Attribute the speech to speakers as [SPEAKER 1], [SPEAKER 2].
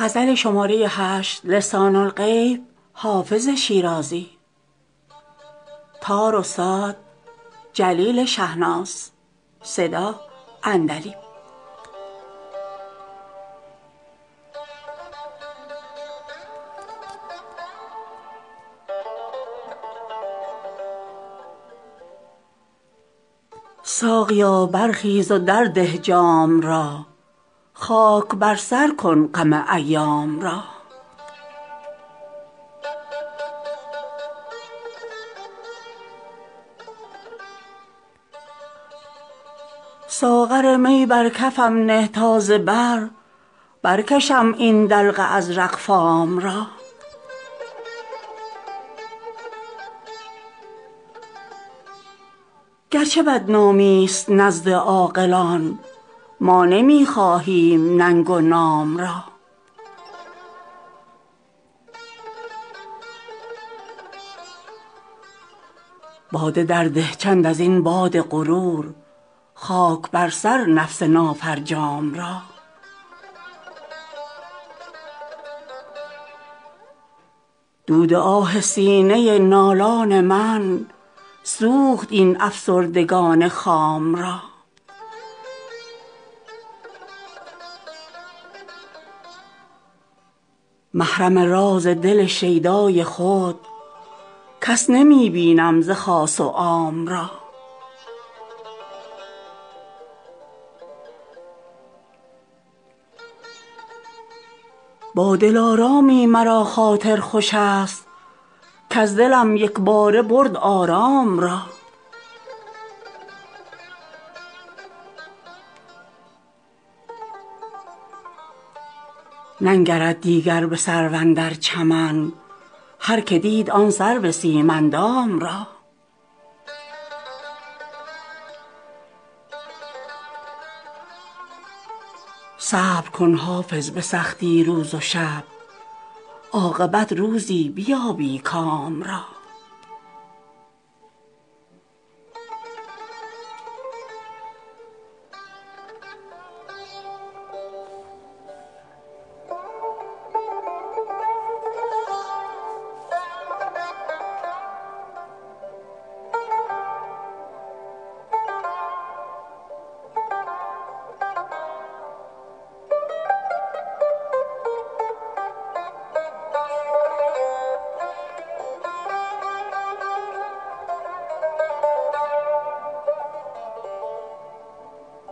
[SPEAKER 1] لسان الغیب حافظ شیرازی. تار استاد جلیل شهناز. صدا عندلیب. ساقیا برخیز و درده جام را، خاک بر سر کن غم ایام را. ساغر می بر کفم نه تا ز بر برکشم این دلق ازرق فام را. گرچه بدنامی است نزد عاقلان، ما نمی خواهیم ننگ و نام را. باده درده چند ازین باد غرور، خاک بر سر نفس نافرجام را. دود آه سینه نالان من سوخت این افسردگان خام را. محرم راز دل شیدای خود کس نمی بینم ز خاص و عام را. با دلارامی مرا خاطر خوش است، کز دلم یکباره برد آرام را. ننگرد دیگر به سرو اندر چمن، هر که دید آن سرو سیم اندام را. صبر کن حافظ به سختی روز و شب، عاقبت روزی بیابی کام را.